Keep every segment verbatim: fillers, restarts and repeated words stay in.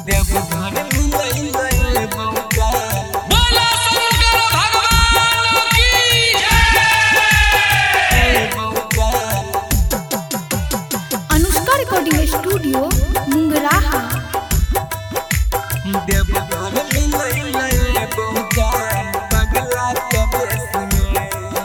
देवघर मिलैले बौका बोला शंकर भगवान की जय। बौका अनुष्का रिकॉर्डिंग स्टूडियो मुंगराहा। देवघर मिलैले बौका पगला कबेस में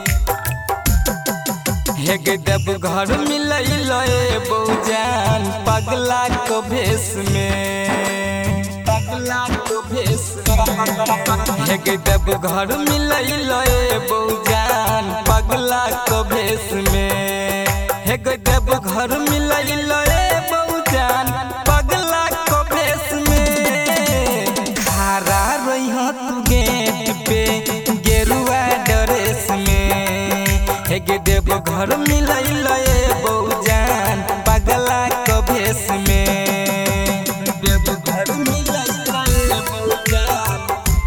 हे गे देवघर मिलैले बौजान पगला कबेस में पगला कबेस हे गे देवघर मिलैले बौजान पगला कबेस में हे गे देवघर मिलैले बौजान पगला कबेस में खड़ा रहिह तू गेट पे गेरुआ ड्रेस में हे गे देवघर मिलैले बौजान पगला कबेस में देवघर मिलैले बौजान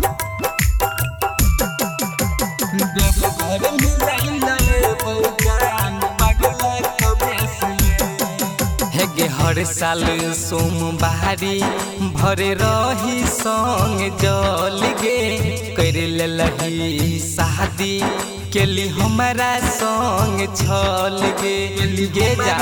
देवघर मिलैले बौजान पगला कबेस में हे गे हर साल सोमवारी भरे रही संग जल गे कर लही शादी केली हमारा संग छल गे गे जा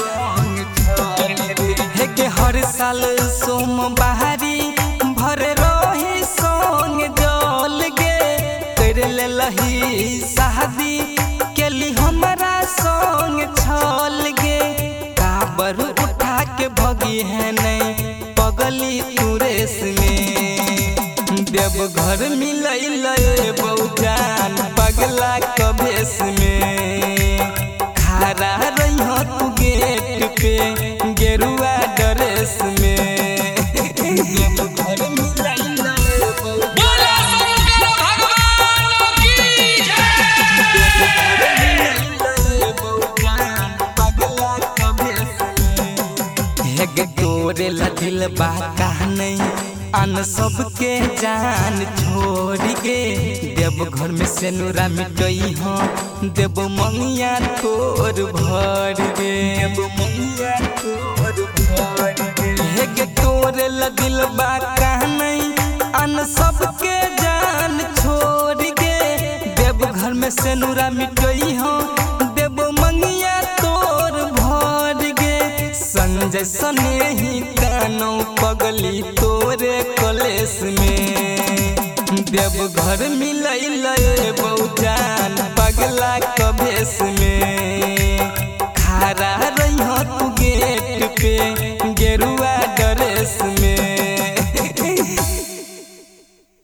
हे गे हर साल सोमवारी भरे रही संग जल गे कर लही शादी केली हमारा संग छल गे काबर उठा के भगी है नहीं पगली तुरेस में देवघर मिलैले बौजान पगला कबेस में खड़ा रहिह तू गेट पे गेरुआ ड्रेस में देवघर मिलैले बोला शंकर भगवान की जय। हेगे तोरे लदिल बा नहीं अन सबके जान छोड़ गे देवघर में सेनुरा मिटई हो देव मंगिया तोर भर गे देव मंगिया तोर भर गे हेगे तोरे लदिल बा नहीं अन सबके जान छोड़ गे देवघर में सेनुरा मिटई हो देव मंगिया तोर भर गे संजय सनेही कानो पगली तोरे कलेस में देवघर मिलैले बौजान पगला कबेस में।